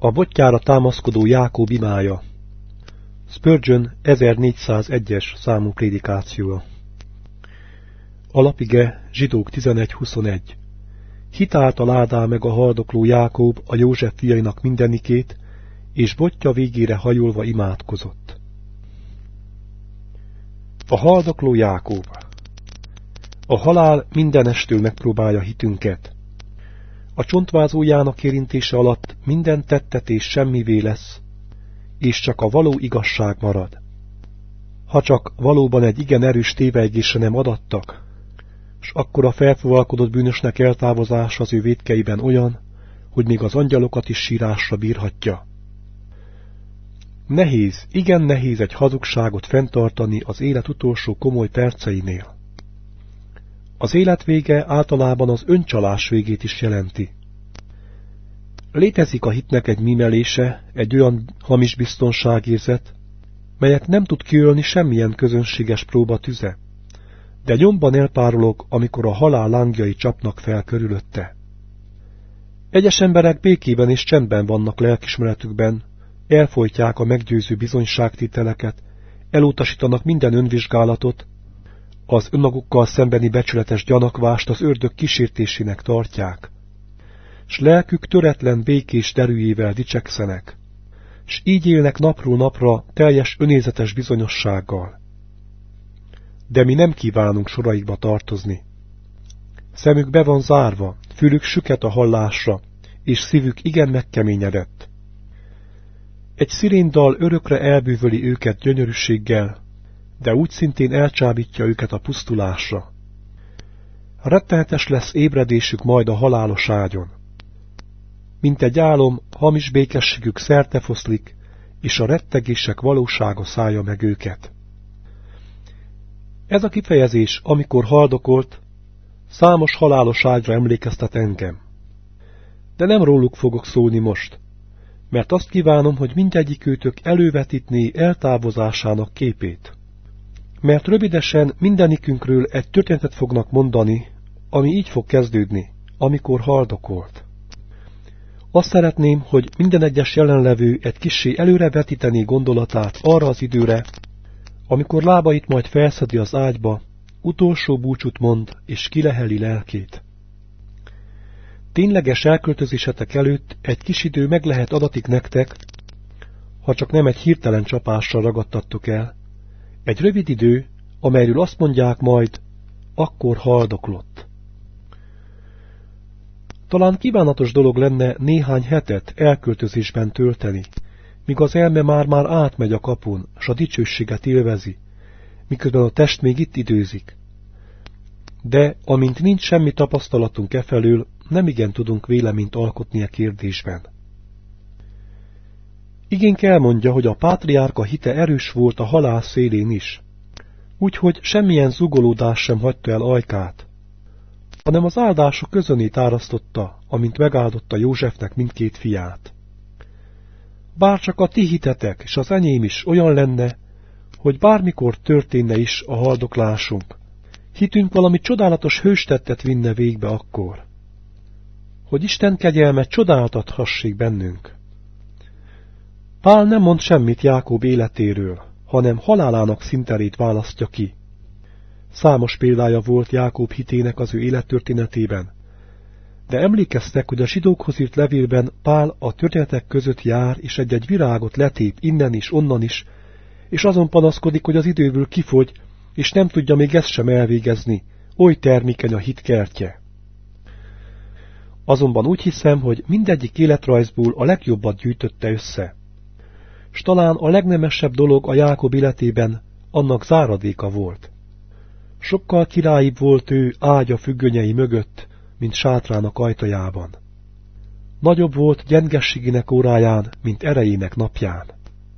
A bottyára támaszkodó Jákob imája. Spurgeon 1401-es számú prédikációja. Alapige Zsidók 11:21. Hitáltal áldál meg a haldokló Jákob a József fiainak mindenikét, és botja végére hajolva imádkozott. A haldokló Jákob. A halál mindenestől megpróbálja hitünket. A csontvázójának érintése alatt minden tettetés semmivé lesz, és csak a való igazság marad. Ha csak valóban egy igen erős tévejgésre nem adattak, s akkor a felfuvalkodott bűnösnek eltávozása az ő vétkeiben olyan, hogy még az angyalokat is sírásra bírhatja. Nehéz, igen nehéz egy hazugságot fenntartani az élet utolsó komoly perceinél. Az élet vége általában az öncsalás végét is jelenti. Létezik a hitnek egy mímelése, egy olyan hamis biztonságérzet, melyet nem tud kiölni semmilyen közönséges próba tüze, de nyomban elpárolog, amikor a halál lángjai csapnak fel körülötte. Egyes emberek békében és csendben vannak lelkismeretükben, elfojtják a meggyőző bizonyságtételeket, elutasítanak minden önvizsgálatot, az önmagukkal szembeni becsületes gyanakvást az ördög kísértésének tartják, s lelkük töretlen békés derűjével dicsekszenek, s így élnek napról napra teljes önézetes bizonyossággal. De mi nem kívánunk soraikba tartozni. Szemük be van zárva, fülük süket a hallásra, és szívük igen megkeményedett. Egy sziréndal örökre elbűvöli őket gyönyörűséggel, de úgy szintén elcsábítja őket a pusztulásra. Rettenetes lesz ébredésük majd a halálos ágyon. Mint egy álom, hamis békességük szertefoszlik, és a rettegések valósága szállja meg őket. Ez a kifejezés, amikor haldokolt, számos halálos ágyra emlékeztet engem. De nem róluk fogok szólni most, mert azt kívánom, hogy mindegyikőtök elővetítné eltávozásának képét. Mert rövidesen mindenikünkről egy történetet fognak mondani, ami így fog kezdődni, amikor haldokolt. Azt szeretném, hogy minden egyes jelenlevő egy kissé előre vetítené gondolatát arra az időre, amikor lábait majd felszedi az ágyba, utolsó búcsút mond és kileheli lelkét. Tényleges elköltözésetek előtt egy kis idő meg lehet adatik nektek, ha csak nem egy hirtelen csapással ragadtattok el, egy rövid idő, amelyről azt mondják majd, akkor haldoklott. Talán kívánatos dolog lenne néhány hetet elköltözésben tölteni, míg az elme már átmegy a kapun, s a dicsőséget élvezi, miközben a test még itt időzik. De, amint nincs semmi tapasztalatunk efelől, nemigen tudunk véleményt alkotni a kérdésben. Igénk elmondja, hogy a pátriárka hite erős volt a halál szélén is, úgyhogy semmilyen zugolódás sem hagyta el ajkát, hanem az áldások közönét árasztotta, amint megáldotta Józsefnek mindkét fiát. Bárcsak a ti hitetek és az enyém is olyan lenne, hogy bármikor történne is a haldoklásunk, hitünk valami csodálatos hőstettet vinne végbe akkor, hogy Isten kegyelme csodáltathassék bennünk. Pál nem mond semmit Jákob életéről, hanem halálának színterét választja ki. Számos példája volt Jákob hitének az ő élettörténetében, de emlékeztek, hogy a zsidókhoz írt levélben Pál a történetek között jár, és egy-egy virágot letép innen is, onnan is, és azon panaszkodik, hogy az időből kifogy, és nem tudja még ezt sem elvégezni, oly termékeny a hit kertje. Azonban úgy hiszem, hogy mindegyik életrajzból a legjobbat gyűjtötte össze. S talán a legnemesebb dolog a Jákob életében annak záradéka volt. Sokkal királyibb volt ő ágya függönyei mögött, mint sátrának ajtajában. Nagyobb volt gyengességének óráján, mint erejének napján.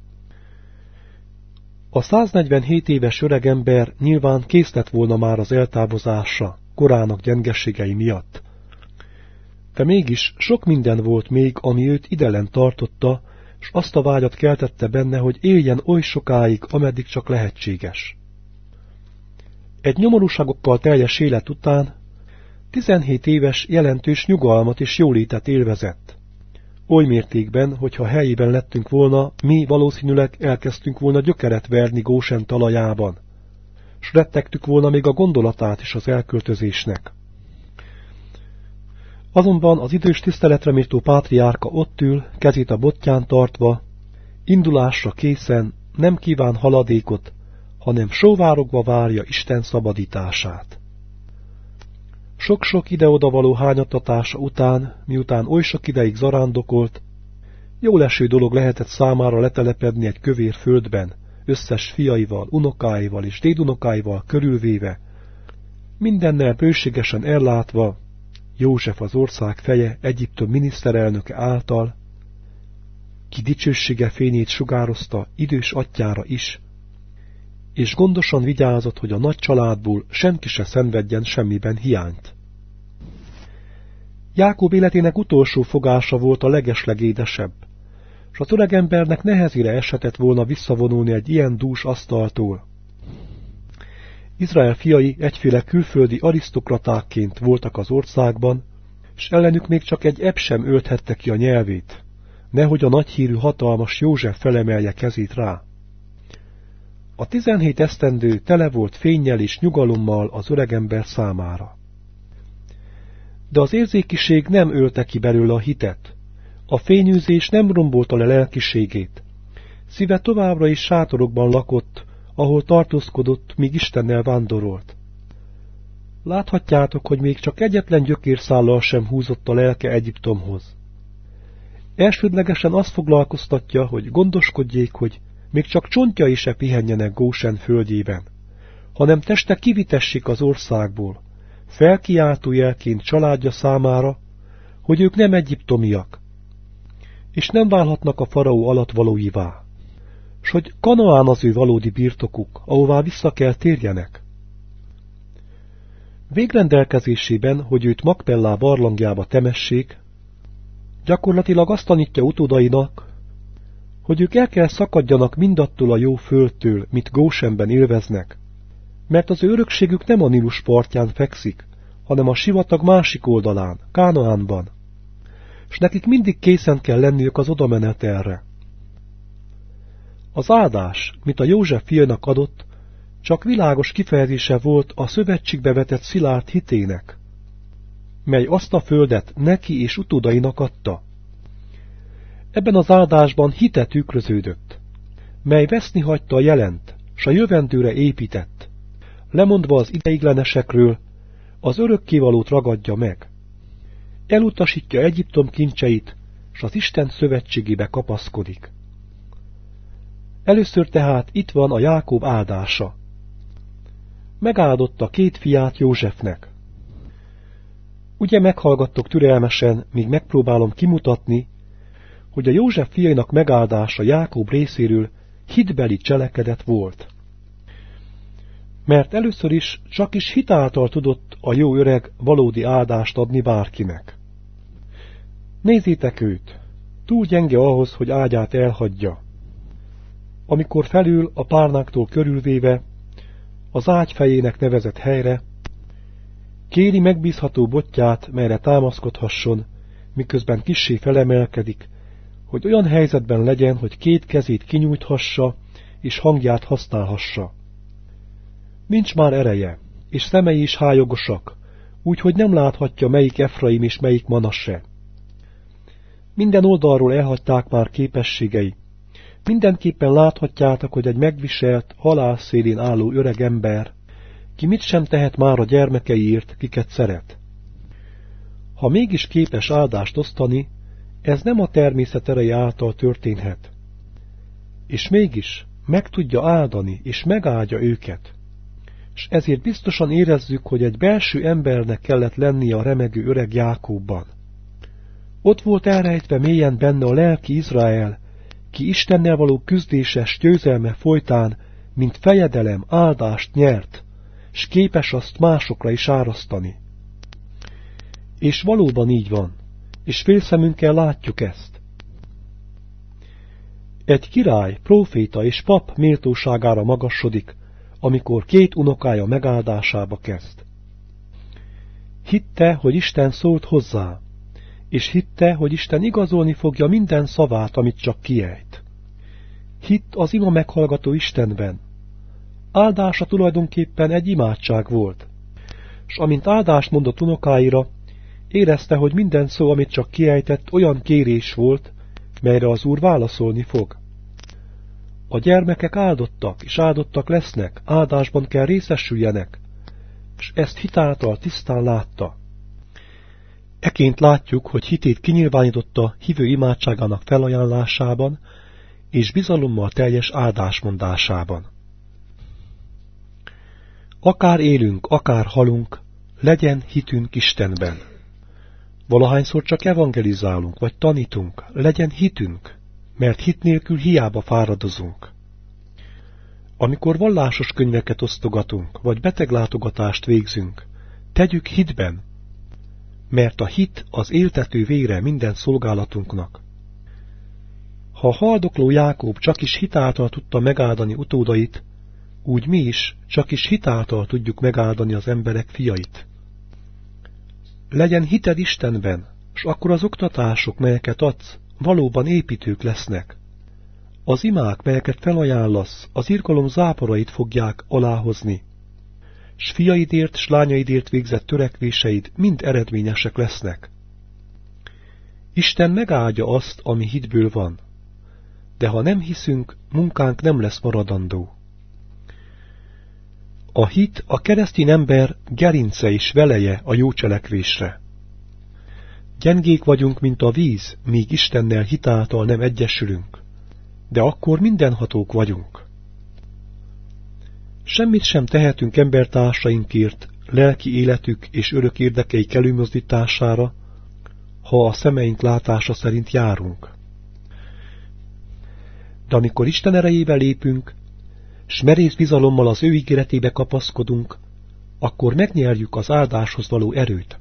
A 147 éves öregember nyilván kész lett volna már az eltávozásra, korának gyengességei miatt. De mégis sok minden volt még, ami őt idelen tartotta, s azt a vágyat keltette benne, hogy éljen oly sokáig, ameddig csak lehetséges. Egy nyomorúságokkal teljes élet után 17 éves jelentős nyugalmat és jólétet élvezett. Oly mértékben, hogyha helyében lettünk volna, mi valószínűleg elkezdtünk volna gyökeret verni Gósen talajában, s rettegtük volna még a gondolatát is az elköltözésnek. Azonban az idős tiszteletre méltó pátriárka ott ül, kezét a botján tartva, indulásra készen, nem kíván haladékot, hanem sóvárogva várja Isten szabadítását. Sok-sok ide-oda való hányattatása után, miután oly sok ideig zarándokolt, jól eső dolog lehetett számára letelepedni egy kövér földben, összes fiaival, unokáival és dédunokáival körülvéve, mindennel bőségesen ellátva, József az ország feje Egyiptom miniszterelnöke által, ki dicsősége fényét sugározta idős atyjára is, és gondosan vigyázott, hogy a nagy családból senki se szenvedjen semmiben hiányt. Jákob életének utolsó fogása volt a legeslegédesebb, s az öregembernek nehezére eshetett volna visszavonulni egy ilyen dús asztaltól. Izrael fiai egyféle külföldi arisztokratákként voltak az országban, s ellenük még csak egy ebb sem ölthette ki a nyelvét, nehogy a nagyhírű hatalmas József felemelje kezét rá. A 17 esztendő tele volt fénnyel és nyugalommal az öregember számára. De az érzékiség nem ölte ki belőle a hitet, a fényűzés nem rombolta le lelkiségét, szíve továbbra is sátorokban lakott, ahol tartózkodott, míg Istennel vándorolt. Láthatjátok, hogy még csak egyetlen gyökérszállal sem húzott a lelke Egyiptomhoz. Elsődlegesen azt foglalkoztatja, hogy gondoskodjék, hogy még csak csontjai se pihenjenek Gósen földjében, hanem teste kivitessék az országból, felkiáltó jelként családja számára, hogy ők nem egyiptomiak, és nem válhatnak a faraó alattvalóivá, s hogy Kanaán az ő valódi birtokuk, ahová vissza kell térjenek. Végrendelkezésében, hogy őt Makpellá barlangjába temessék, gyakorlatilag azt tanítja utódainak, hogy ők el kell szakadjanak mindattól a jó földtől, mit Gósenben élveznek, mert az ő örökségük nem a Nílus partján fekszik, hanem a sivatag másik oldalán, Kánaánban, s nekik mindig készen kell lenniük az odamenetelre. Az áldás, mit a József fiainak adott, csak világos kifejezése volt a szövetségbe vetett szilárd hitének, mely azt a földet neki és utódainak adta. Ebben az áldásban hite tükröződött, mely veszni hagyta a jelent, s a jövendőre épített, lemondva az ideiglenesekről, az örökkévalót ragadja meg. Elutasítja Egyiptom kincseit, s az Isten szövetségébe kapaszkodik. Először tehát itt van a Jákob áldása. Megáldotta 2 fiát Józsefnek. Ugye meghallgattok türelmesen, míg megpróbálom kimutatni, hogy a József fiainak megáldása Jákob részéről hitbeli cselekedet volt. Mert először is csak is hit által tudott a jó öreg valódi áldást adni bárkinek. Nézzétek őt, túl gyenge ahhoz, hogy ágyát elhagyja. Amikor felül a párnáktól körülvéve, az ágy fejének nevezett helyre, kéri megbízható botját, melyre támaszkodhasson, miközben kissé felemelkedik, hogy olyan helyzetben legyen, hogy 2 kezét kinyújthassa, és hangját használhassa. Nincs már ereje, és szemei is hályogosak, úgyhogy nem láthatja, melyik Efraim és melyik Manasse. Minden oldalról elhagyták már képességei. Mindenképpen láthatjátok, hogy egy megviselt, halál szélén álló öreg ember, ki mit sem tehet már a gyermekeiért, kiket szeret. Ha mégis képes áldást osztani, ez nem a természet ereje által történhet. És mégis meg tudja áldani, és megáldja őket. S ezért biztosan érezzük, hogy egy belső embernek kellett lennie a remegő öreg Jákóbban. Ott volt elrejtve mélyen benne a lelki Izrael, ki Istennel való küzdéses győzelme folytán, mint fejedelem, áldást nyert, s képes azt másokra is árasztani. És valóban így van, és félszemünkkel látjuk ezt. Egy király, próféta és pap méltóságára magasodik, amikor 2 unokája megáldásába kezd. Hitte, hogy Isten szólt hozzá, és hitte, hogy Isten igazolni fogja minden szavát, amit csak kiejt. Hitt az ima meghallgató Istenben. Áldása tulajdonképpen egy imádság volt, s amint áldást mondott unokáira, érezte, hogy minden szó, amit csak kiejtett, olyan kérés volt, melyre az Úr válaszolni fog. A gyermekek áldottak, és áldottak lesznek, áldásban kell részesüljenek, és ezt hitáltal tisztán látta. Eként látjuk, hogy hitét kinyilvánította hívő imádságának felajánlásában, és bizalommal teljes áldásmondásában. Akár élünk, akár halunk, legyen hitünk Istenben. Valahányszor csak evangelizálunk, vagy tanítunk, legyen hitünk, mert hit nélkül hiába fáradozunk. Amikor vallásos könyveket osztogatunk, vagy beteglátogatást végzünk, tegyük hitben, mert a hit az éltető vére minden szolgálatunknak. Ha a haldokló Jákob csak is hitáltal tudta megáldani utódait, úgy mi is csak is hitáltal tudjuk megáldani az emberek fiait. Legyen hited Istenben, s akkor az oktatások, melyeket adsz, valóban építők lesznek. Az imák, melyeket felajánlasz, az irgalom záporait fogják aláhozni, s fiaidért, s lányaidért végzett törekvéseid mind eredményesek lesznek. Isten megáldja azt, ami hitből van, de ha nem hiszünk, munkánk nem lesz maradandó. A hit a keresztény ember gerince és veleje a jó cselekvésre. Gyengék vagyunk, mint a víz, míg Istennel hitáltal nem egyesülünk, de akkor mindenhatók vagyunk. Semmit sem tehetünk embertársainkért, lelki életük és örök érdekeik előmozdítására, ha a szemeink látása szerint járunk. De amikor Isten erejével lépünk, s merész bizalommal az ő ígéretébe kapaszkodunk, akkor megnyerjük az áldáshoz való erőt.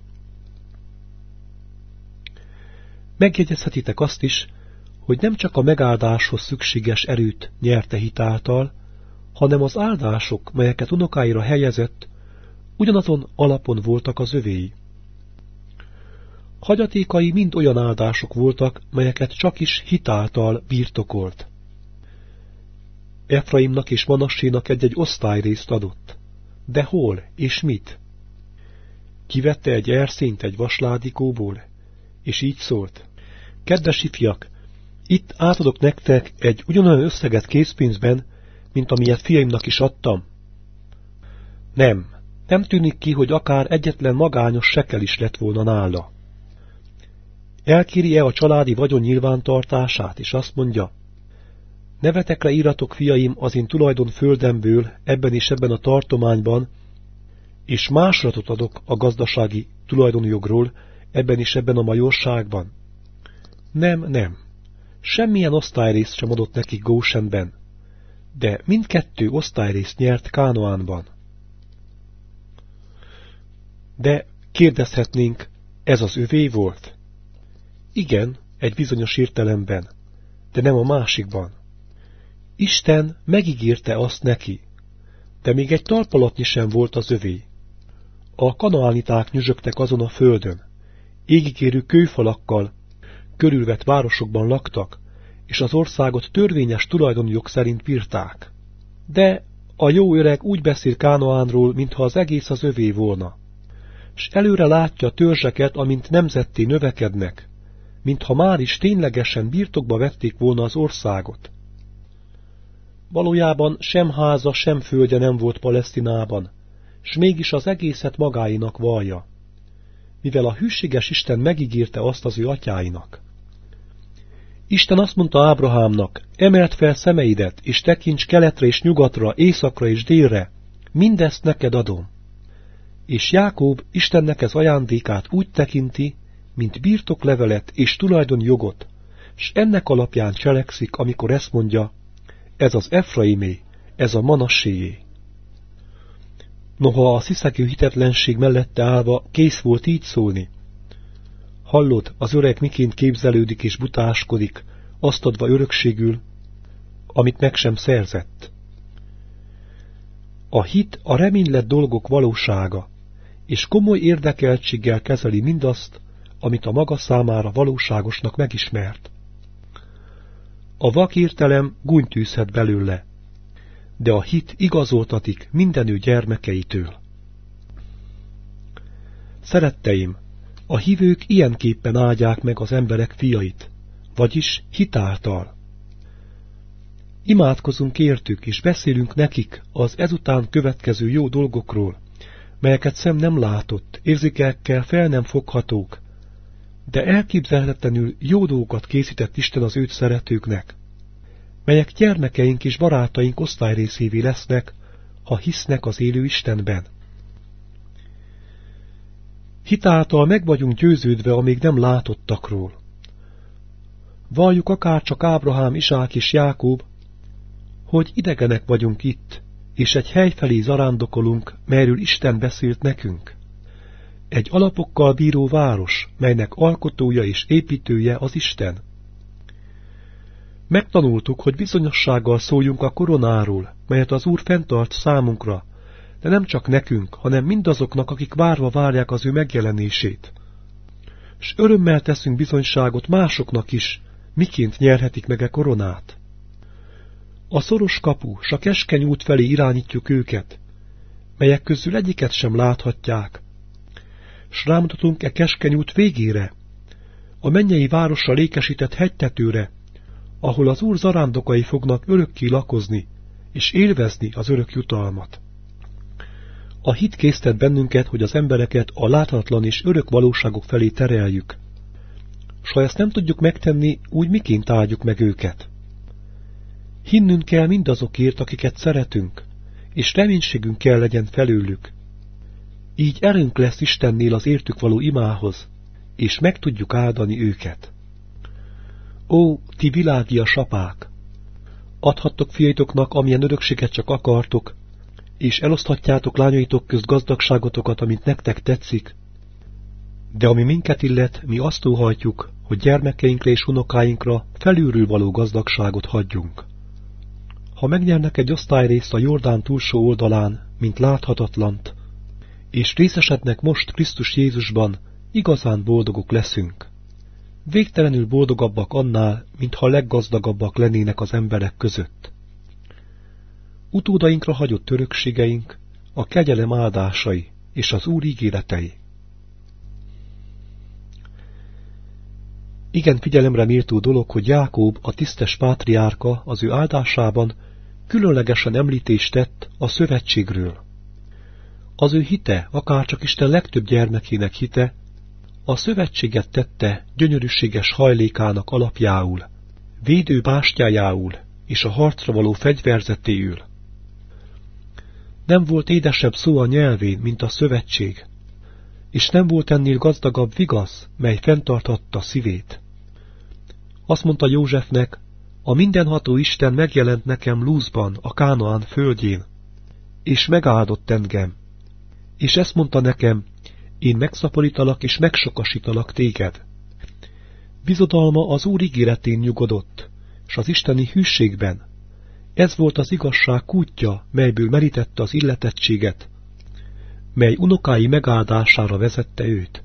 Megjegyezhetitek azt is, hogy nem csak a megáldáshoz szükséges erőt nyerte hitáltal, hanem az áldások, melyeket unokáira helyezett, ugyanazon alapon voltak az övéi. Hagyatékai mind olyan áldások voltak, melyeket csak is hitáltal birtokolt. Efraimnak és Manassénak egy-egy osztályrészt adott. De hol és mit? Kivette egy erszényt egy vasládikóból, és így szólt: Kedves ifjak, itt átadok nektek egy ugyanolyan összeget készpénzben, mint amilyet fiaimnak is adtam. Nem tűnik ki, hogy akár egyetlen magányos sekel is lett volna nála. Elkéri-e a családi vagyon nyilvántartását, és azt mondja: Nevetekre íratok, fiaim, az én tulajdon földemből, ebben és ebben a tartományban, és másratot adok a gazdasági tulajdonjogról, ebben és ebben a majorságban. Nem. Semmilyen osztályrészt sem adott nekik Gósenben, de mindkettő osztályrészt nyert Kánaánban. De kérdezhetnénk, ez az övé volt? Igen, egy bizonyos értelemben, de nem a másikban. Isten megígérte azt neki, de még egy talpalatnyi sem volt az övé. A kanaániták nyüzsögtek azon a földön, égigérő kőfalakkal körülvett városokban laktak, és az országot törvényes tulajdonjog szerint bírták. De a jó öreg úgy beszél Kánaánról, mintha az egész az övé volna, s előre látja a törzseket, amint nemzetté növekednek, mintha már is ténylegesen birtokba vették volna az országot. Valójában sem háza, sem földje nem volt Palesztinában, s mégis az egészet magáinak vallja, mivel a hűséges Isten megígérte azt az ő atyáinak. Isten azt mondta Ábrahámnak: emeld fel szemeidet, és tekints keletre és nyugatra, északra és délre, mindezt neked adom. És Jákob Istennek ez ajándékát úgy tekinti, mint birtoklevelet és tulajdonjogot, s ennek alapján cselekszik, amikor ezt mondja: ez az Efraimé, ez a Manasséé. Noha a sziszegő hitetlenség mellette állva kész volt így szólni: hallod, az öreg miként képzelődik és butáskodik, azt adva örökségül, amit meg sem szerzett. A hit a reménylett dolgok valósága, és komoly érdekeltséggel kezeli mindazt, amit a maga számára valóságosnak megismert. A vak értelem gúnytűzhet belőle, de a hit igazoltatik minden ő gyermekeitől. Szeretteim, a hívők ilyenképpen áldják meg az emberek fiait, vagyis hit által. Imádkozunk értük, és beszélünk nekik az ezután következő jó dolgokról, melyeket szem nem látott, érzékelekkel fel nem foghatók, de elképzelhetetlenül jó dolgokat készített Isten az őt szeretőknek, melyek gyermekeink és barátaink osztályrészévé lesznek, ha hisznek az élő Istenben. Hitáltal meg vagyunk győződve a még nem látottakról. Valljuk akárcsak Ábrahám, Izsák és Jákob, hogy idegenek vagyunk itt, és egy hely felé zarándokolunk, melyről Isten beszélt nekünk. Egy alapokkal bíró város, melynek alkotója és építője az Isten. Megtanultuk, hogy bizonyossággal szóljunk a koronáról, melyet az Úr fenntart számunkra, de nem csak nekünk, hanem mindazoknak, akik várva várják az ő megjelenését. S örömmel teszünk bizonyságot másoknak is, miként nyerhetik meg a koronát. A szoros kapu, s a keskeny út felé irányítjuk őket, melyek közül egyiket sem láthatják, s rámutatunk e keskeny út végére, a mennyei városra lékesített hegytetőre, ahol az Úr zarándokai fognak örökké lakozni, és élvezni az örök jutalmat. A hit késztet bennünket, hogy az embereket a láthatatlan és örök valóságok felé tereljük. S ha ezt nem tudjuk megtenni, úgy miként áldjuk meg őket? Hinnünk kell mindazokért, akiket szeretünk, és reménységünk kell legyen felőlük. Így erőnk lesz Istennél az értük való imához, és meg tudjuk áldani őket. Ó, ti világias apák! Adhattok fiaitoknak, amilyen örökséget csak akartok, és eloszthatjátok lányaitok közt gazdagságotokat, amint nektek tetszik. De ami minket illet, mi azt óhajtjuk, hogy gyermekeinkre és unokáinkra felülről való gazdagságot hagyjunk. Ha megnyernek egy osztályrészt a Jordán túlsó oldalán, mint láthatatlant, és részesednek most Krisztus Jézusban, igazán boldogok leszünk. Végtelenül boldogabbak annál, mintha leggazdagabbak lennének az emberek között. Utódainkra hagyott örökségeink, a kegyelem áldásai és az Úr ígéretei. Igen figyelemre méltó dolog, hogy Jákob, a tisztes pátriárka az ő áldásában különlegesen említést tett a szövetségről. Az ő hite, akárcsak Isten legtöbb gyermekének hite, a szövetséget tette gyönyörűséges hajlékának alapjául, védő bástyájául és a harcra való fegyverzetéül. Nem volt édesebb szó a nyelvén, mint a szövetség, és nem volt ennél gazdagabb vigasz, mely fenntarthatta szívét. Azt mondta Józsefnek, a mindenható Isten megjelent nekem Lúzban, a Kánaán földjén, és megáldott engem. És ezt mondta nekem, én megszaporítalak és megsokasítalak téged. Bizodalma az Úr ígéretén nyugodott, s az isteni hűségben. Ez volt az igazság kútja, melyből merítette az illetettséget, mely unokái megáldására vezette őt.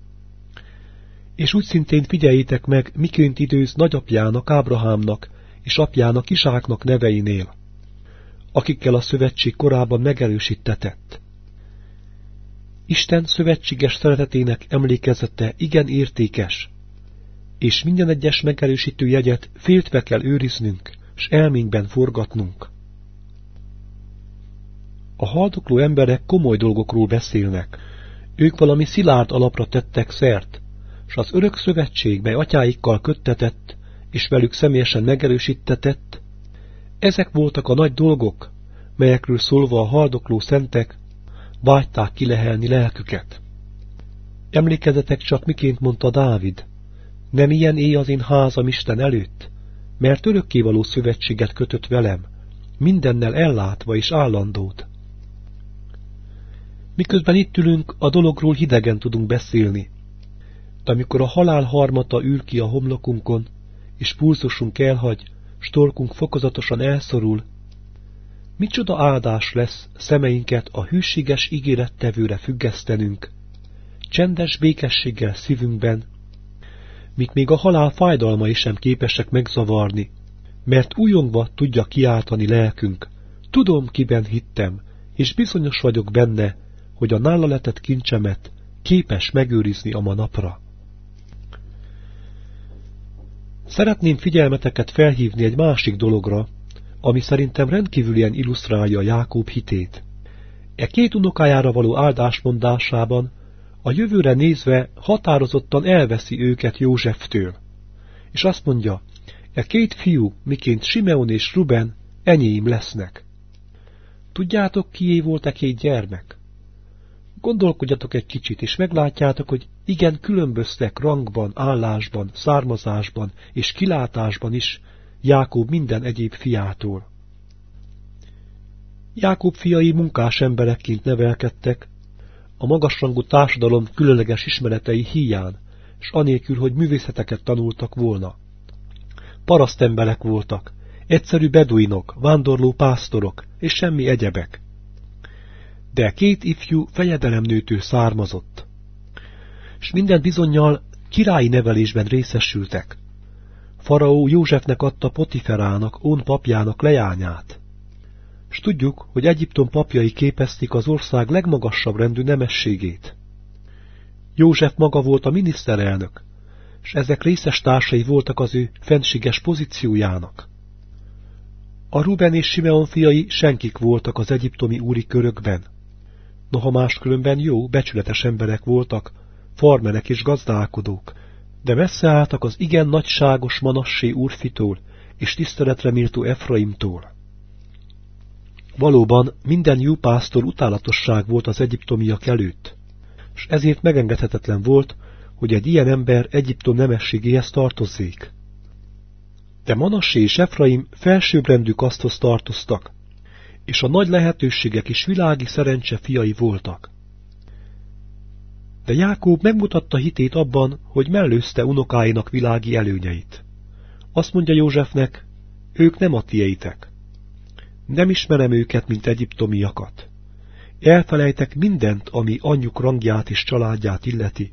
És úgy szintén figyeljétek meg, miként időz nagyapjának Ábrahámnak és apjának Izsáknak neveinél, akikkel a szövetség korában megerősítetett. Isten szövetséges szeretetének emlékezete igen értékes, és minden egyes megerősítő jegyet féltve kell őriznünk, s elménkben forgatnunk. A haldokló emberek komoly dolgokról beszélnek, ők valami szilárd alapra tettek szert, s az örök szövetség, mely atyáikkal köttetett, és velük személyesen megerősítetett, ezek voltak a nagy dolgok, melyekről szólva a haldokló szentek vágyták kilehelni lelküket. Emlékezzetek csak, miként mondta Dávid, nem ilyen éj az én házam Isten előtt, mert örökkévaló szövetséget kötött velem, mindennel ellátva és állandót. Miközben itt ülünk, a dologról hidegen tudunk beszélni, de amikor a halál harmata ül ki a homlokunkon, és pulzusunk elhagy, s torkunk fokozatosan elszorul, micsoda áldás lesz szemeinket a hűséges ígérettevőre függesztenünk, csendes békességgel szívünkben, míg még a halál fájdalmai sem képesek megzavarni, mert újongva tudja kiáltani lelkünk: tudom, kiben hittem, és bizonyos vagyok benne, hogy a nála letett kincsemet képes megőrizni a ma napra. Szeretném figyelmeteket felhívni egy másik dologra, ami szerintem rendkívülien illusztrálja Jákob hitét. E két unokájára való áldásmondásában a jövőre nézve határozottan elveszi őket Józseftől, és azt mondja: e két fiú, miként Simeon és Ruben, enyém lesznek. Tudjátok, kié volt e két gyermek? Gondolkodjatok egy kicsit, és meglátjátok, hogy igen különböztek rangban, állásban, származásban és kilátásban is Jákob minden egyéb fiától. Jákob fiai munkás emberekként nevelkedtek, a magasrangú társadalom különleges ismeretei híján, s anélkül, hogy művészeteket tanultak volna. Parasztemberek voltak, egyszerű beduinok, vándorló pásztorok, és semmi egyebek. De két ifjú fejedelemnőtől származott, s minden bizonnyal királyi nevelésben részesültek. Faraó Józsefnek adta Potiferának, On papjának leányát, s tudjuk, hogy Egyiptom papjai képezték az ország legmagasabb rendű nemességét. József maga volt a miniszterelnök, s ezek részes társai voltak az ő fenséges pozíciójának. A Ruben és Simeon fiai senkik voltak az egyiptomi úri körökben. Noha máskülönben jó, becsületes emberek voltak, farmerek és gazdálkodók, de messze álltak az igen nagyságos Manassé úrfitól és tiszteletre méltó Efraimtól. Valóban minden jó pásztor utálatosság volt az egyiptomiak előtt, s ezért megengedhetetlen volt, hogy egy ilyen ember Egyiptom nemességéhez tartozzék. De Manassé és Efraim felsőbbrendű kaszthoz tartoztak, és a nagy lehetőségek és világi szerencse fiai voltak. De Jákob megmutatta hitét abban, hogy mellőzte unokáinak világi előnyeit. Azt mondja Józsefnek: ők nem a tieitek. Nem ismerem őket, mint egyiptomiakat. Elfelejtek mindent, ami anyjuk rangját és családját illeti.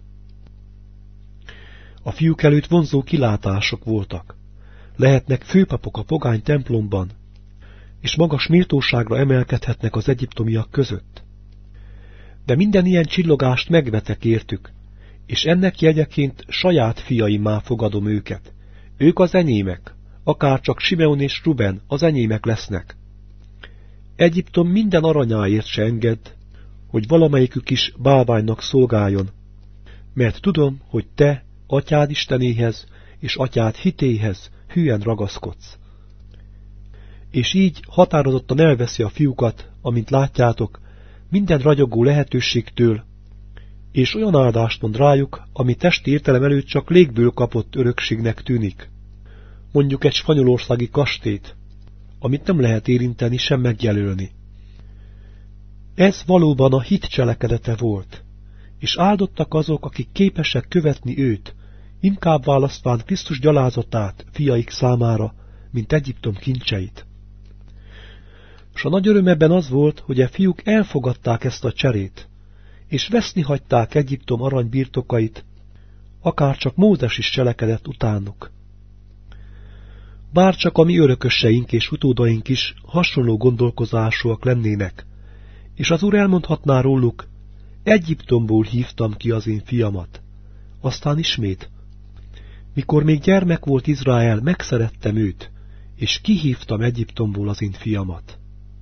A fiúk előtt vonzó kilátások voltak. Lehetnek főpapok a pogány templomban, és magas méltóságra emelkedhetnek az egyiptomiak között. De minden ilyen csillogást megvetek értük, és ennek jegyeként saját fiaimmá fogadom őket. Ők az enyémek, akárcsak Simeon és Ruben az enyémek lesznek. Egyiptom minden aranyáért se enged, hogy valamelyikük is bálványnak szolgáljon, mert tudom, hogy te atyád Istenéhez és atyád hitéhez hűen ragaszkodsz. És így határozottan elveszi a fiúkat, amint látjátok, minden ragyogó lehetőségtől, és olyan áldást mond rájuk, ami testi értelem előtt csak légből kapott örökségnek tűnik. Mondjuk egy spanyolországi kastélyt, amit nem lehet érinteni, sem megjelölni. Ez valóban a hit cselekedete volt, és áldottak azok, akik képesek követni őt, inkább választván Krisztus gyalázatát fiaik számára, mint Egyiptom kincseit. S a nagy öröm ebben az volt, hogy a fiúk elfogadták ezt a cserét, és veszni hagyták Egyiptom aranybirtokait, akárcsak Mózes is cselekedett utánuk. Bárcsak a mi örököseink és utódaink is hasonló gondolkozásúak lennének, és az Úr elmondhatná róluk: Egyiptomból hívtam ki az én fiamat. Aztán ismét: mikor még gyermek volt Izrael, megszerettem őt, és kihívtam Egyiptomból az én fiamat.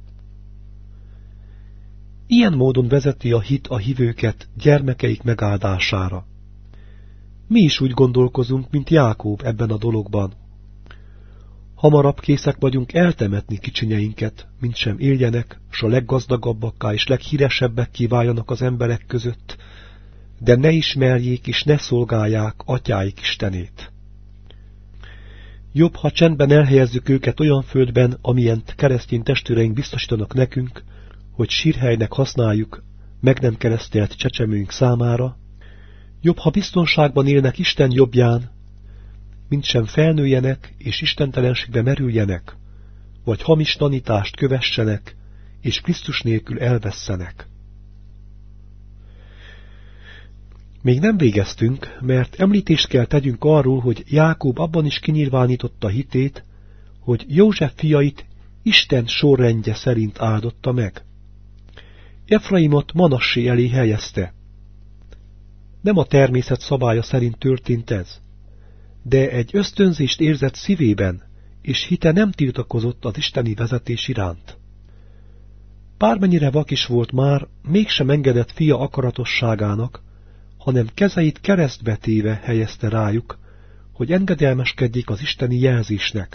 Ilyen módon vezeti a hit a hívőket gyermekeik megáldására. Mi is úgy gondolkozunk, mint Jákob ebben a dologban. Hamarabb készek vagyunk eltemetni kicsinyeinket, mint sem éljenek, s a leggazdagabbakká és leghíresebbek kiváljanak az emberek között, de ne ismerjék és ne szolgálják atyáik Istenét. Jobb, ha csendben elhelyezzük őket olyan földben, amilyent keresztény testvéreink biztosítanak nekünk, hogy sírhelynek használjuk meg nem keresztelt csecsemőink számára, jobb, ha biztonságban élnek Isten jobbján, mint sem felnőjenek és istentelenségbe merüljenek, vagy hamis tanítást kövessenek, és Krisztus nélkül elvesszenek. Még nem végeztünk, mert említést kell tegyünk arról, hogy Jákob abban is kinyilvánította hitét, hogy József fiait Isten sorrendje szerint áldotta meg. Efraimot Manassé elé helyezte. Nem a természet szabálya szerint történt ez, de egy ösztönzést érzett szívében, és hite nem tiltakozott az isteni vezetés iránt. Bármennyire vak is volt már, mégsem engedett fia akaratosságának, hanem kezeit keresztbe téve helyezte rájuk, hogy engedelmeskedjék az isteni jelzésnek.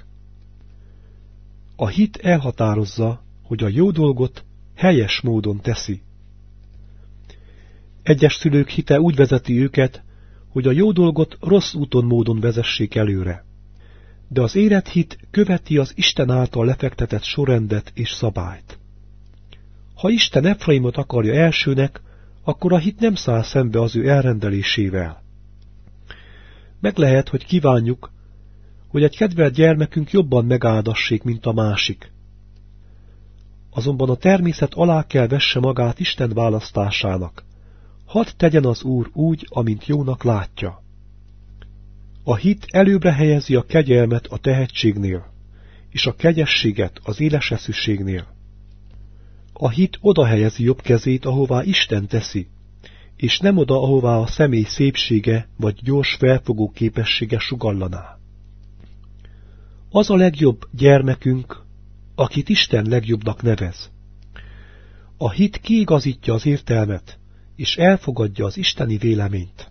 A hit elhatározza, hogy a jó dolgot helyes módon teszi. Egyes szülők hite úgy vezeti őket, hogy a jó dolgot rossz úton módon vezessék előre. De az érett hit követi az Isten által lefektetett sorrendet és szabályt. Ha Isten Efraimot akarja elsőnek, akkor a hit nem száll szembe az ő elrendelésével. Meg lehet, hogy kívánjuk, hogy egy kedvelt gyermekünk jobban megáldassék, mint a másik. Azonban a természet alá kell vesse magát Isten választásának. Hadd tegyen az Úr úgy, amint jónak látja. A hit előbbre helyezi a kegyelmet a tehetségnél, és a kegyességet az éleseszűségnél. A hit oda helyezi jobb kezét, ahová Isten teszi, és nem oda, ahová a személy szépsége vagy gyors felfogó képessége sugallaná. Az a legjobb gyermekünk, akit Isten legjobbnak nevez. A hit kiigazítja az értelmet, és elfogadja az isteni véleményt.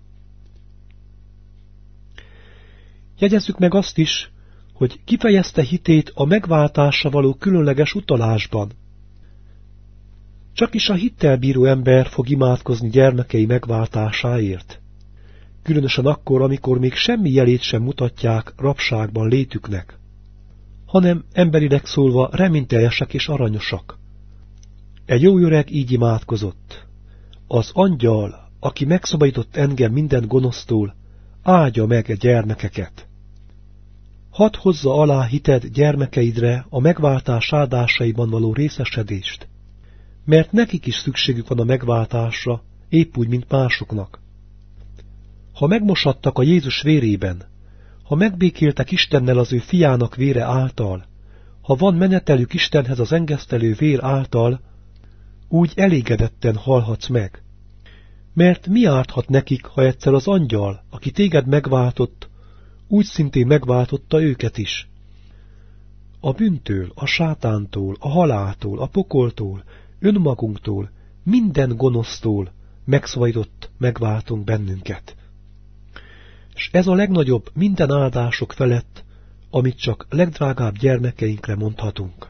Jegyezzük meg azt is, hogy kifejezte hitét a megváltásra való különleges utalásban. Csakis a hittel bíró ember fog imádkozni gyermekei megváltásáért. Különösen akkor, amikor még semmi jelét sem mutatják rabságban létüknek, hanem emberileg szólva reményteljesek és aranyosak. Egy jó öreg így imádkozott. Az angyal, aki megszabadított engem minden gonosztól, áldja meg a gyermekeket. Hadd hozza alá hited gyermekeidre a megváltás áldásaiban való részesedést, mert nekik is szükségük van a megváltásra, épp úgy, mint másoknak. Ha megmosattak a Jézus vérében, ha megbékéltek Istennel az ő fiának vére által, ha van menetelük Istenhez az engesztelő vér által, úgy elégedetten halhatsz meg. Mert mi árthat nekik, ha egyszer az angyal, aki téged megváltott, úgy szintén megváltotta őket is? A bűntől, a sátántól, a haláltól, a pokoltól, önmagunktól, minden gonosztól megszabadított megváltunk bennünket. És ez a legnagyobb minden áldások felett, amit csak legdrágább gyermekeinkre mondhatunk.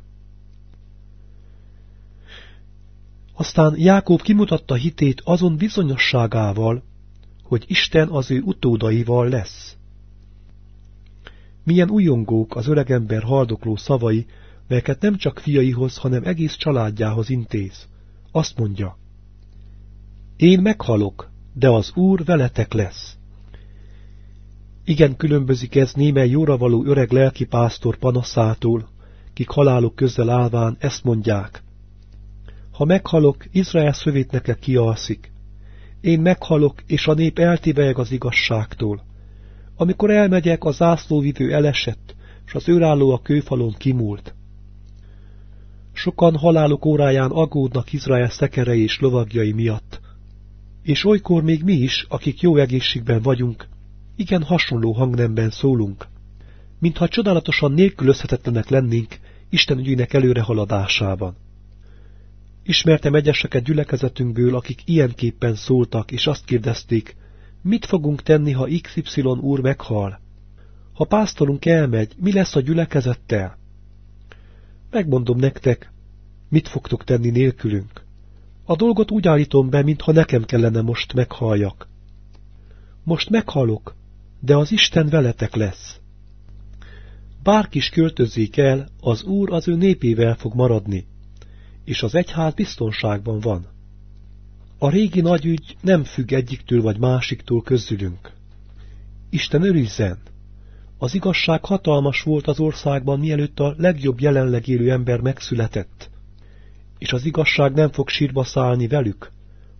Aztán Jákob kimutatta hitét azon bizonyosságával, hogy Isten az ő utódaival lesz. Milyen ujjongók az öregember haldokló szavai, melyeket nem csak fiaihoz, hanem egész családjához intéz. Azt mondja: én meghalok, de az Úr veletek lesz. Igen különbözik ez némely jóravaló öreg lelkipásztor panaszától, kik haláluk közel állván ezt mondják: ha meghalok, Izrael szövétneke kialszik. Én meghalok, és a nép eltévelyeg az igazságtól. Amikor elmegyek, a zászlóvivő elesett, s az őrálló a kőfalon kimúlt. Sokan haláluk óráján aggódnak Izrael szekerei és lovagjai miatt. És olykor még mi is, akik jó egészségben vagyunk, igen hasonló hangnemben szólunk, mintha csodálatosan nélkülözhetetlenek lennénk Isten ügyének előrehaladásában. Ismertem egyeseket gyülekezetünkből, akik ilyenképpen szóltak, és azt kérdezték: mit fogunk tenni, ha XY úr meghal? Ha pásztorunk elmegy, mi lesz a gyülekezettel? Megmondom nektek, mit fogtok tenni nélkülünk. A dolgot úgy állítom be, mintha nekem kellene most meghalljak. Most meghalok, de az Isten veletek lesz. Bárki is költözzék el, az Úr az ő népével fog maradni, és az egyház biztonságban van. A régi nagyügy nem függ egyiktől vagy másiktól közülünk. Isten őrizzen! Az igazság hatalmas volt az országban, mielőtt a legjobb jelenleg élő ember megszületett, és az igazság nem fog sírba szállni velük,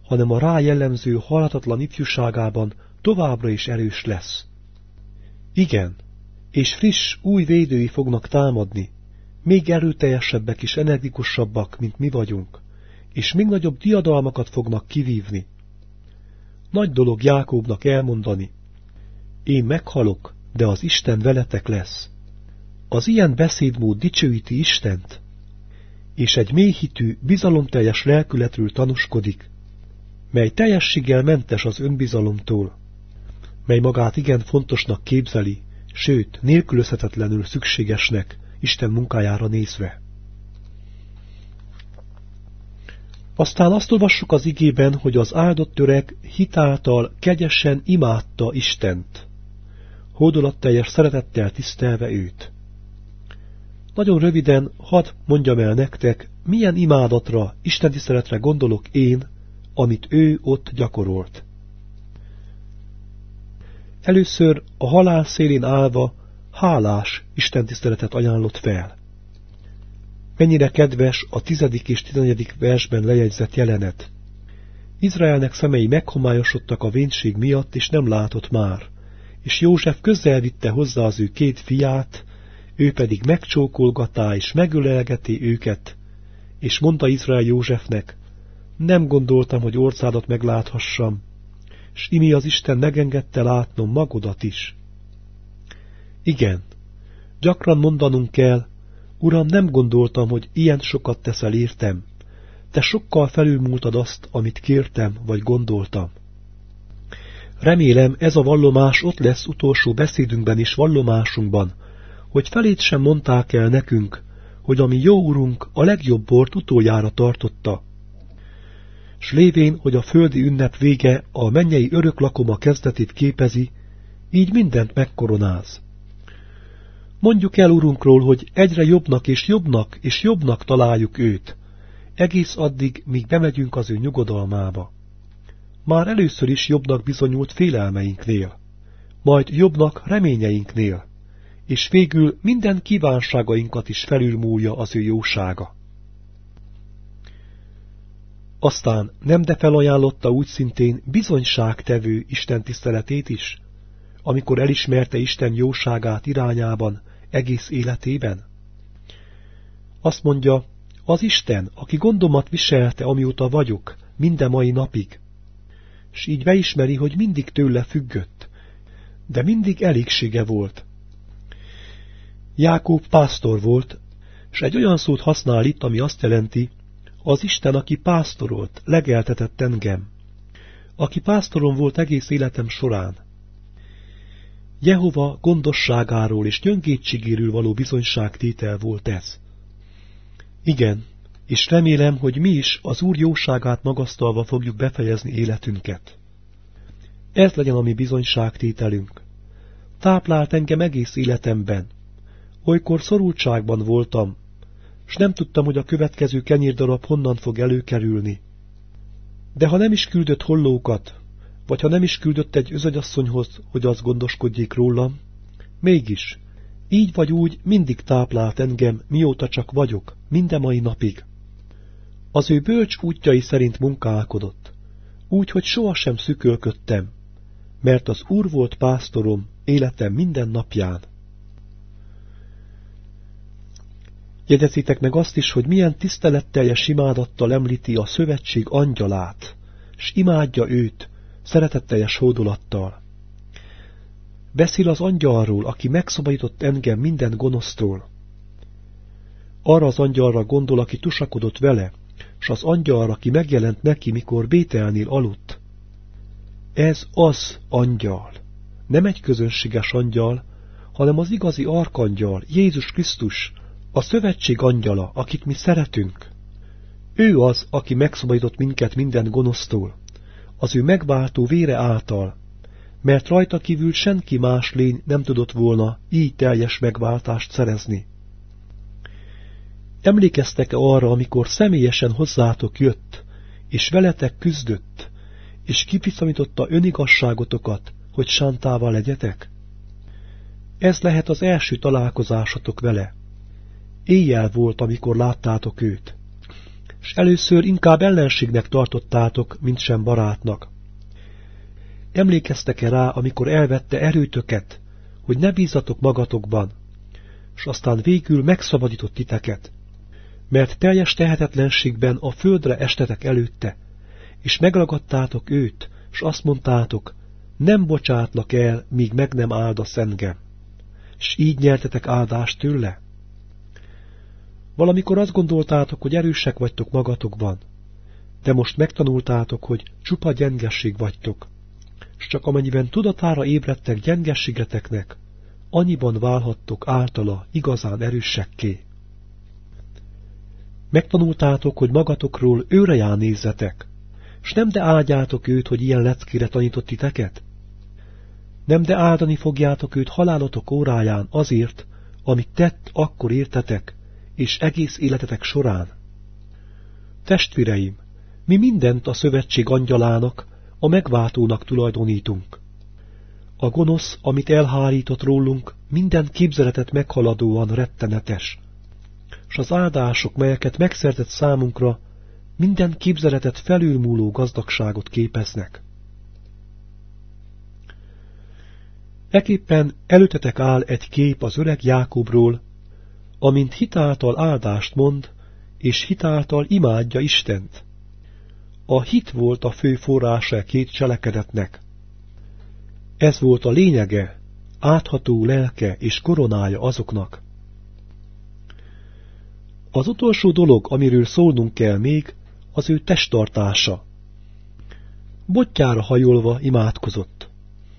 hanem a rá jellemző halhatatlan ifjúságában továbbra is erős lesz. Igen, és friss, új védői fognak támadni, még erőteljesebbek és energikusabbak, mint mi vagyunk, és még nagyobb diadalmakat fognak kivívni. Nagy dolog Jákóbnak elmondani: én meghalok, de az Isten veletek lesz. Az ilyen beszédmód dicsőíti Istent, és egy mélyhitű, bizalomteljes lelkületről tanúskodik, mely teljességgel mentes az önbizalomtól, mely magát igen fontosnak képzeli, sőt, nélkülözhetetlenül szükségesnek Isten munkájára nézve. Aztán azt olvassuk az igében, hogy az áldott öreg hitáltal kegyesen imádta Istent, hódolatteljes szeretettel tisztelve őt. Nagyon röviden hadd mondjam el nektek, milyen imádatra, istentiszteletre gondolok én, amit ő ott gyakorolt. Először a halál szélén állva hálás istentiszteletet ajánlott fel. Mennyire kedves a 10. és 11. versben lejegyzett jelenet. Izraelnek szemei meghomályosodtak a vénség miatt, és nem látott már, és József közel vitte hozzá az ő 2 fiát, ő pedig megcsókolgatá és megölelgeti őket, és mondta Izrael Józsefnek: nem gondoltam, hogy orcádat megláthassam, s imi az Isten megengedte látnom magodat is. Igen, gyakran mondanunk kell: Uram, nem gondoltam, hogy ilyen sokat teszel értem, te sokkal felülmúltad azt, amit kértem vagy gondoltam. Remélem, ez a vallomás ott lesz utolsó beszédünkben és vallomásunkban, hogy felét sem mondták el nekünk, hogy a mi jó Urunk a legjobb bort utoljára tartotta. S lévén, hogy a földi ünnep vége a mennyei öröklakoma kezdetét képezi, így mindent megkoronáz. Mondjuk el Urunkról, hogy egyre jobbnak és jobbnak találjuk őt, egész addig, míg bemegyünk az ő nyugodalmába. Már először is jobbnak bizonyult félelmeinknél, majd jobbnak reményeinknél, és végül minden kívánságainkat is felülmúlja az ő jósága. Aztán nem de felajánlotta úgy szintén bizonyságtevő istentiszteletét is, amikor elismerte Isten jóságát irányában, egész életében? Azt mondja: az Isten, aki gondomat viselte, amióta vagyok, minden mai napig, s így beismeri, hogy mindig tőle függött, de mindig elégsége volt. Jákób pásztor volt, s egy olyan szót használ itt, ami azt jelenti: az Isten, aki pásztorolt, legeltetett engem, aki pásztorom volt egész életem során. Jehova gondosságáról és gyöngétségéről való bizonyságtétel volt ez. Igen, és remélem, hogy mi is az Úr jóságát magasztalva fogjuk befejezni életünket. Ez legyen a mi bizonyságtételünk. Táplált engem egész életemben. Olykor szorultságban voltam, s nem tudtam, hogy a következő kenyérdarab honnan fog előkerülni. De ha nem is küldött hollókat, vagy ha nem is küldött egy özönyasszonyhoz, hogy az gondoskodjék rólam, mégis, így vagy úgy mindig táplált engem, mióta csak vagyok, minden mai napig. Az ő bölcs útjai szerint munkálkodott, úgy, hogy sohasem szükölködtem, mert az Úr volt pásztorom életem minden napján. Jegyezzétek meg azt is, hogy milyen tiszteletteljes imádattal említi a szövetség angyalát, s imádja őt szeretetteljes hódolattal. Beszél az angyalról, aki megszabadított engem minden gonosztól. Arra az angyalra gondol, aki tusakodott vele, s az angyalra, aki megjelent neki, mikor Bételnél aludt. Ez az angyal, nem egy közönséges angyal, hanem az igazi arkangyal, Jézus Krisztus, a szövetség angyala, akit mi szeretünk. Ő az, aki megszabadított minket minden gonosztól, az ő megváltó vére által, mert rajta kívül senki más lény nem tudott volna így teljes megváltást szerezni. Emlékeztek-e arra, amikor személyesen hozzátok jött, és veletek küzdött, és kifiszamította önigazságotokat, hogy sántává legyetek? Ez lehet az első találkozásatok vele. Éjjel volt, amikor láttátok őt. s először inkább ellenségnek tartottátok, mint sem barátnak. Emlékeztek-e rá, amikor elvette erőtöket, hogy ne bízzatok magatokban, s aztán végül megszabadított titeket, mert teljes tehetetlenségben a földre estetek előtte, és megragadtátok őt, s azt mondtátok, nem bocsátlak el, míg meg nem áldasz engem, s így nyertetek áldást tőle? Valamikor azt gondoltátok, hogy erősek vagytok magatokban, de most megtanultátok, hogy csupa gyengesség vagytok, s csak amennyiben tudatára ébredtek gyengességeteknek, annyiban válhattok általa igazán erősekké. Megtanultátok, hogy magatokról őre nézzetek, s nem de áldjátok őt, hogy ilyen leckére tanított titeket? Nem de áldani fogjátok őt halálotok óráján azért, amit tett akkor értetek, és egész életetek során? Testvéreim, mi mindent a szövetség angyalának, a megváltónak tulajdonítunk. A gonosz, amit elhárított rólunk, minden képzeletet meghaladóan rettenetes, s az áldások, melyeket megszertett számunkra, minden képzeletet felülmúló gazdagságot képeznek. Ekképpen előtetek áll egy kép az öreg Jákobról, amint hitáltal áldást mond, és hitáltal imádja Istent. A hit volt a fő forrása két cselekedetnek. Ez volt a lényege, átható lelke és koronája azoknak. Az utolsó dolog, amiről szólnunk kell még, az ő testtartása. Bottyára hajolva imádkozott.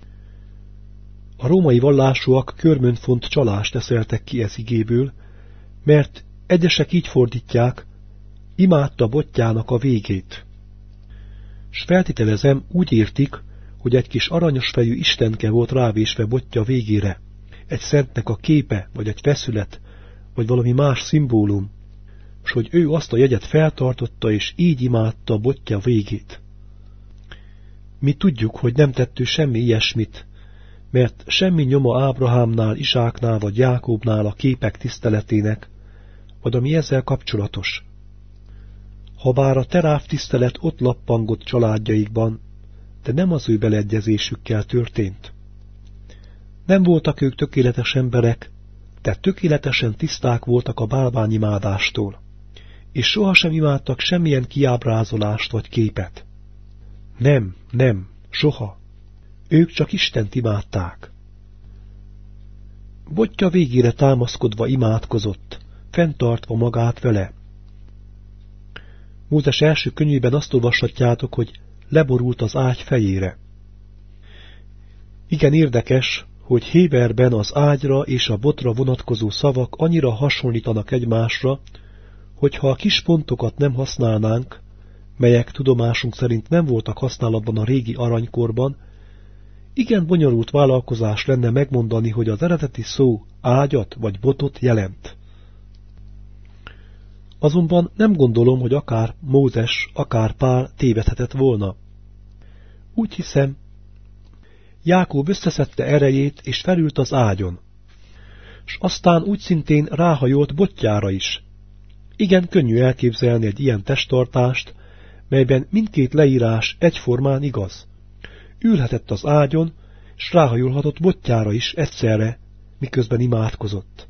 A római vallásúak körmönfont csalást eszeltek ki ez igéből, mert egyesek így fordítják, imádta bottyának a végét. S feltételezem, úgy értik, hogy egy kis aranyos fejű istenke volt rávésve botja végére, egy szentnek a képe, vagy egy feszület, vagy valami más szimbólum, s hogy ő azt a jegyet feltartotta, és így imádta botja végét. Mi tudjuk, hogy nem tett ő semmi ilyesmit, mert semmi nyoma Ábrahámnál, Isáknál vagy Jákóbnál a képek tiszteletének, vagy ami ezzel kapcsolatos. Habár a teráv tisztelet ott lappangott családjaikban, de nem az ő beleegyezésükkel történt. Nem voltak ők tökéletes emberek, de tökéletesen tiszták voltak a bálványimádástól, és sohasem imádtak semmilyen kiábrázolást vagy képet. Nem, soha. Ők csak Istent imádták. Botja végére támaszkodva imádkozott, fenntartva magát vele. Mózes első könyvében azt olvashatjátok, hogy leborult az ágy fejére. Igen érdekes, hogy héberben az ágyra és a botra vonatkozó szavak annyira hasonlítanak egymásra, hogyha a kis pontokat nem használnánk, melyek tudomásunk szerint nem voltak használatban a régi aranykorban, igen bonyolult vállalkozás lenne megmondani, hogy az eredeti szó ágyat vagy botot jelent. Azonban nem gondolom, hogy akár Mózes, akár Pál tévedhetett volna. Úgy hiszem, Jákob összeszedte erejét, és felült az ágyon, s aztán úgy szintén ráhajolt bottyára is. Igen könnyű elképzelni egy ilyen testtartást, melyben mindkét leírás egyformán igaz. Ülhetett az ágyon, s ráhajolhatott bottyára is egyszerre, miközben imádkozott.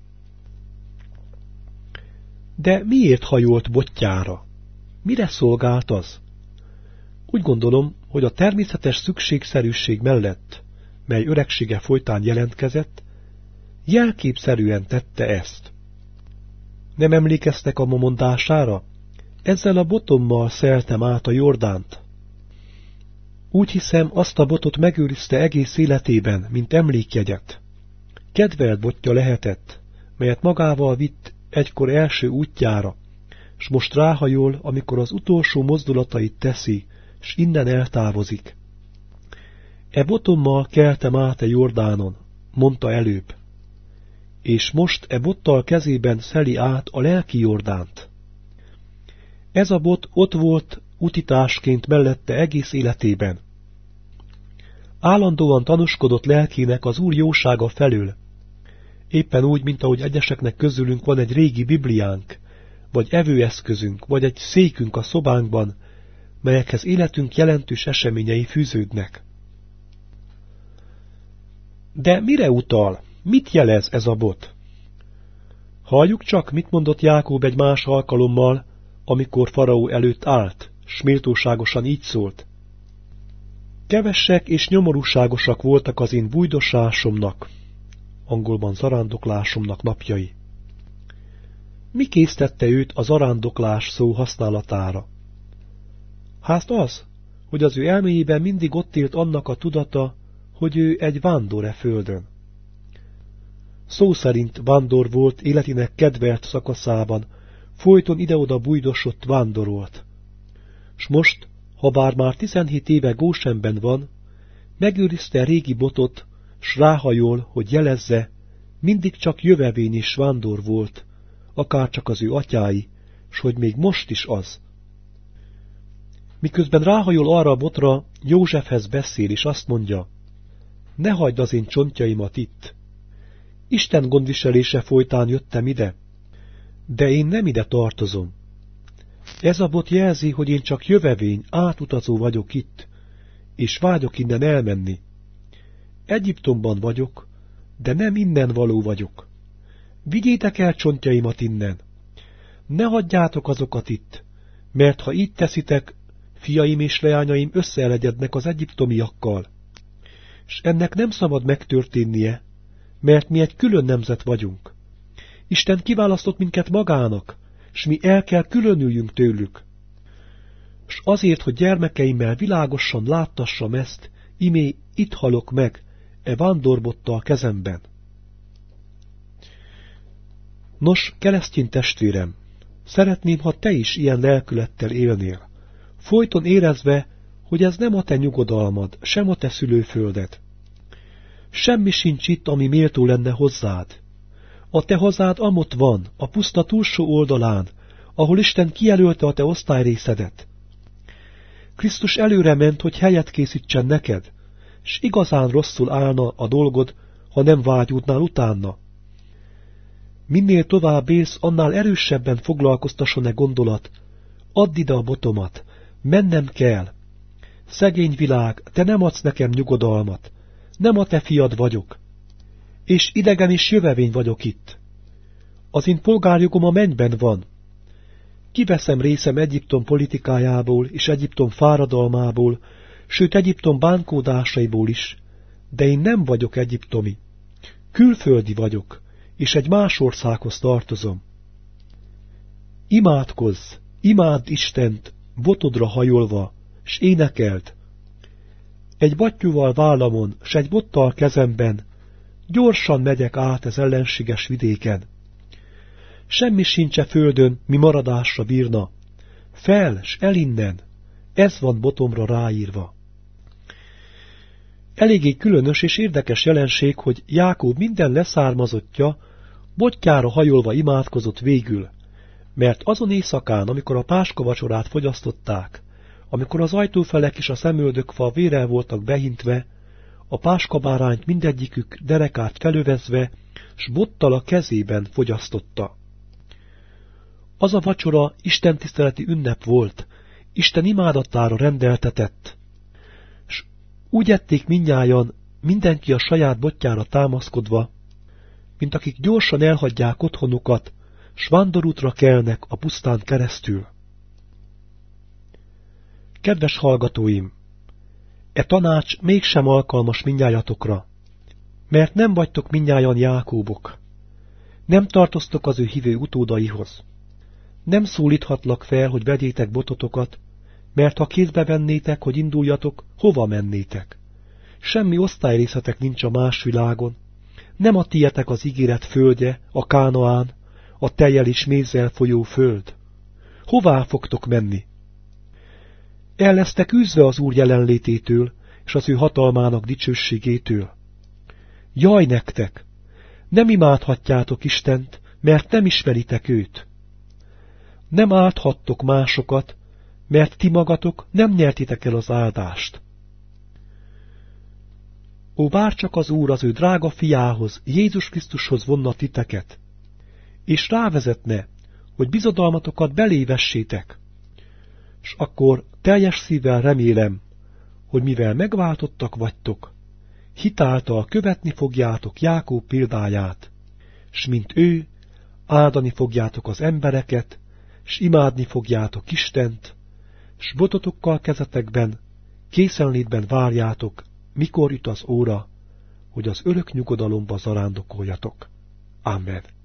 De miért hajolt bottyára? Mire szolgált az? Úgy gondolom, hogy a természetes szükségszerűség mellett, mely öregsége folytán jelentkezett, jelképszerűen tette ezt. Nem emlékeztek a ma mondására? Ezzel a botommal szeltem át a Jordánt. Úgy hiszem, azt a botot megőrizte egész életében, mint emlékjegyet. Kedvelt botja lehetett, melyet magával vitt egykor első útjára, s most ráhajol, amikor az utolsó mozdulatait teszi, s innen eltávozik. E botommal keltem át a Jordánon, mondta előbb, és most e bottal kezében szeli át a lelki Jordánt. Ez a bot ott volt utitásként mellette egész életében. Állandóan tanúskodott lelkének az Úr jósága felől, éppen úgy, mint ahogy egyeseknek közülünk van egy régi Bibliánk, vagy evőeszközünk, vagy egy székünk a szobánkban, melyekhez életünk jelentős eseményei fűződnek. De mire utal? Mit jelez ez a bot? Halljuk csak, mit mondott Jákob egy más alkalommal, amikor faraó előtt állt, s méltóságosan így szólt. Kevesek és nyomorúságosak voltak az én bújdosásomnak, angolban zarándoklásomnak napjai. Mi késztette őt a zarándoklás szó használatára? Hát az, hogy az ő elméjében mindig ott élt annak a tudata, hogy ő egy vándor e földön. Szó szerint vándor volt életének kedvelt szakaszában, folyton ide-oda bújdosott vándorolt. S most, ha bár már 17 éve Gósenben van, megőrizte régi botot, s ráhajol, hogy jelezze, mindig csak jövevény és vándor volt, akárcsak az ő atyái, s hogy még most is az. Miközben ráhajol arra a botra, Józsefhez beszél, és azt mondja, ne hagyd az én csontjaimat itt. Isten gondviselése folytán jöttem ide, de én nem ide tartozom. Ez a bot jelzi, hogy én csak jövevény, átutazó vagyok itt, és vágyok innen elmenni. Egyiptomban vagyok, de nem innen való vagyok. Vigyétek el csontjaimat innen. Ne hagyjátok azokat itt, mert ha így teszitek, fiaim és leányaim összeelegyednek az egyiptomiakkal. S ennek nem szabad megtörténnie, mert mi egy külön nemzet vagyunk. Isten kiválasztott minket magának, s mi el kell különüljünk tőlük. S azért, hogy gyermekeimmel világosan láttassam ezt, imé itt halok meg, e vándorbottal kezemben. Nos, keresztény testvérem, szeretném, ha te is ilyen lelkülettel élnél, folyton érezve, hogy ez nem a te nyugodalmad, sem a te szülőfölded. Semmi sincs itt, ami méltó lenne hozzád. A te hazád amott van, a puszta túlsó oldalán, ahol Isten kijelölte a te osztályrészedet. Krisztus előre ment, hogy helyet készítsen neked, s igazán rosszul állna a dolgod, ha nem vágyódnál utána. Minél tovább élsz, annál erősebben foglalkoztasson-e gondolat, add ide a botomat, mennem kell. Szegény világ, te nem adsz nekem nyugodalmat, nem a te fiad vagyok, és idegen és jövevény vagyok itt. Az én polgárjogom a mennyben van. Kiveszem részem Egyiptom politikájából és Egyiptom fáradalmából, sőt Egyiptom bánkódásaiból is, de én nem vagyok egyiptomi. Külföldi vagyok, és egy más országhoz tartozom. Imádkozz, imádd Istent, botodra hajolva, s énekeld. Egy battyúval vállamon, s egy bottal kezemben, gyorsan megyek át az ellenséges vidéken. Semmi sincse földön, mi maradásra bírna. Fel, s el innen, ez van botomra ráírva. Eléggé különös és érdekes jelenség, hogy Jákob minden leszármazottja bottyára hajolva imádkozott végül, mert azon éjszakán, amikor a páskavacsorát fogyasztották, amikor az ajtófelek és a szemöldökfa vérrel voltak behintve, a páskabárányt mindegyikük derekát felövezve, s bottal a kezében fogyasztotta. Az a vacsora istentiszteleti ünnep volt, Isten imádatára rendeltetett, s úgy ették mindnyájan, mindenki a saját botjára támaszkodva, mint akik gyorsan elhagyják otthonukat, s vándorútra kelnek a pusztán keresztül. Kedves hallgatóim! E tanács mégsem alkalmas mindnyájatokra, mert nem vagytok mindnyájan Jákóbok. Nem tartoztok az ő hívő utódaihoz. Nem szólíthatlak fel, hogy vegyétek bototokat, mert ha kézbe vennétek, hogy induljatok, hova mennétek? Semmi osztályrészetek nincs a más világon. Nem a tietek az ígéret földje, a Kánaán, a tejjel és mézzel folyó föld. Hová fogtok menni? El lesztek űzve az Úr jelenlététől, és az ő hatalmának dicsőségétől. Jaj nektek! Nem imádhatjátok Istent, mert nem ismeritek őt. Nem áldhattok másokat, mert ti magatok nem nyertitek el az áldást. Ó, bárcsak az Úr az ő drága fiához, Jézus Krisztushoz vonna titeket, és rávezetne, hogy bizodalmatokat belévessétek. S akkor teljes szívvel remélem, hogy mivel megváltottak vagytok, hitáltal követni fogjátok Jákob példáját, s mint ő, áldani fogjátok az embereket, s imádni fogjátok Istent, s bototokkal kezetekben, készenlétben várjátok, mikor jut az óra, hogy az örök nyugodalomba zarándokoljatok. Amen.